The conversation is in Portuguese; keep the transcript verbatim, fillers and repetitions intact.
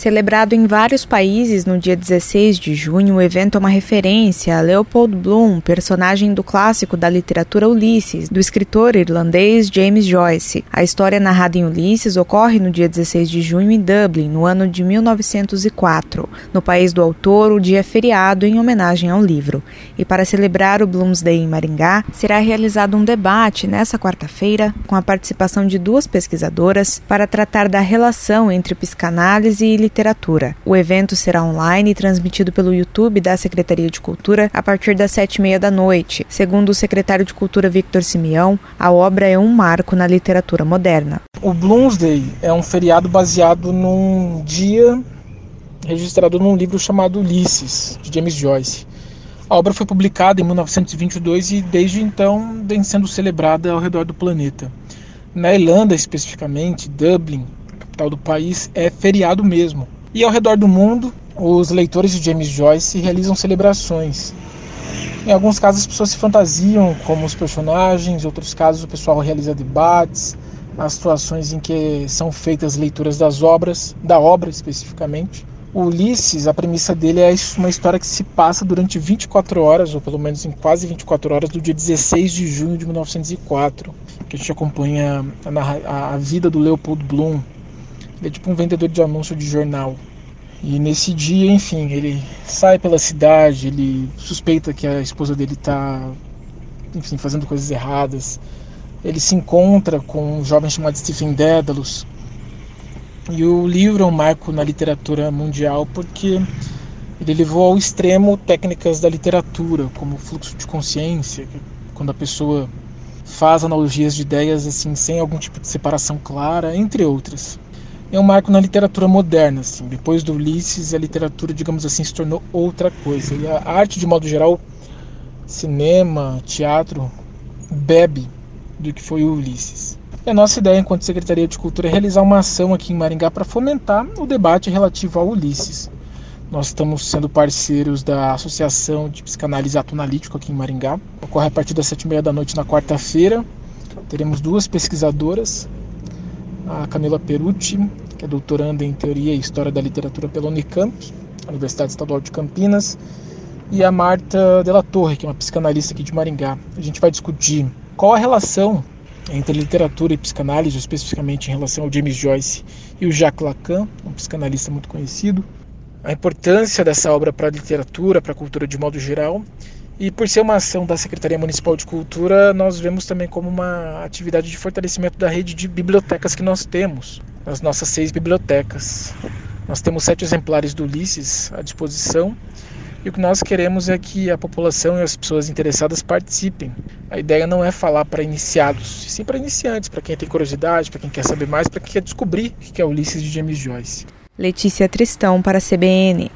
Celebrado em vários países no dia dezesseis de junho, o evento é uma referência a Leopold Bloom, personagem do clássico da literatura Ulisses, do escritor irlandês James Joyce. A história narrada em Ulisses ocorre no dia dezesseis de junho em Dublin, no ano de mil novecentos e quatro. No país do autor, o dia é feriado em homenagem ao livro. E para celebrar o Bloomsday em Maringá, será realizado um debate nesta quarta-feira com a participação de duas pesquisadoras para tratar da relação entre psicanálise e literatura. O evento será online e transmitido pelo YouTube da Secretaria de Cultura a partir das sete e meia da noite. Segundo o secretário de Cultura Victor Simeão, a obra é um marco na literatura moderna. O Bloomsday é um feriado baseado num dia registrado num livro chamado Ulisses, de James Joyce. A obra foi publicada em mil novecentos e vinte e dois e desde então vem sendo celebrada ao redor do planeta. Na Irlanda, especificamente, Dublin, capital do país, é feriado mesmo. E ao redor do mundo, os leitores de James Joyce realizam celebrações. Em alguns casos as pessoas se fantasiam como os personagens, em outros casos o pessoal realiza debates, as situações em que são feitas leituras das obras, da obra especificamente. O Ulisses, a premissa dele é uma história que se passa durante vinte e quatro horas, ou pelo menos em quase vinte e quatro horas, do dia dezesseis de junho de mil novecentos e quatro, que a gente acompanha a, a vida do Leopold Bloom. Ele é tipo um vendedor de anúncio de jornal. E nesse dia, enfim, ele sai pela cidade, ele suspeita que a esposa dele está, enfim, fazendo coisas erradas. Ele se encontra com um jovem chamado Stephen Dedalus. E o livro é um marco na literatura mundial porque ele levou ao extremo técnicas da literatura, como o fluxo de consciência, quando a pessoa faz analogias de ideias assim, sem algum tipo de separação clara, entre outras. É um marco na literatura moderna. Assim. Depois do Ulisses, a literatura, digamos assim, se tornou outra coisa. E a arte, de modo geral, cinema, teatro, bebe do que foi o Ulisses. E a nossa ideia, enquanto Secretaria de Cultura, é realizar uma ação aqui em Maringá para fomentar o debate relativo ao Ulisses. Nós estamos sendo parceiros da Associação de Psicanálise Ato Analítico aqui em Maringá. Ocorre a partir das sete e meia da noite na quarta-feira. Teremos duas pesquisadoras, a Camila Perucci, que é doutoranda em Teoria e História da Literatura pela Unicamp, Universidade Estadual de Campinas, e a Marta Della Torre, que é uma psicanalista aqui de Maringá. A gente vai discutir qual a relação entre literatura e psicanálise, especificamente em relação ao James Joyce e o Jacques Lacan, um psicanalista muito conhecido, a importância dessa obra para a literatura, para a cultura de modo geral. E por ser uma ação da Secretaria Municipal de Cultura, nós vemos também como uma atividade de fortalecimento da rede de bibliotecas que nós temos, as nossas seis bibliotecas. Nós temos sete exemplares do Ulisses à disposição e o que nós queremos é que a população e as pessoas interessadas participem. A ideia não é falar para iniciados, sim para iniciantes, para quem tem curiosidade, para quem quer saber mais, para quem quer descobrir o que é Ulisses de James Joyce. Letícia Tristão para a C B N.